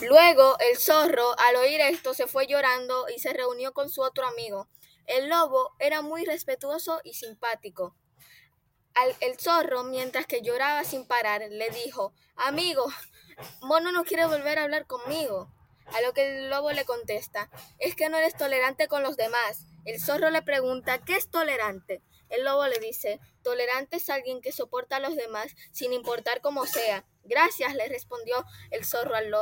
Luego el zorro, al oír esto, se fue llorando y se reunió con su otro amigo. El lobo era muy respetuoso y simpático. El zorro, mientras que lloraba sin parar, le dijo: Amigo, Mono no quiere volver a hablar conmigo. A lo que el lobo le contesta: Es que no eres tolerante con los demás. El zorro le pregunta: ¿Qué es tolerante? El lobo le dice: Tolerante es alguien que soporta a los demás sin importar cómo sea. Gracias, le respondió el zorro al lobo.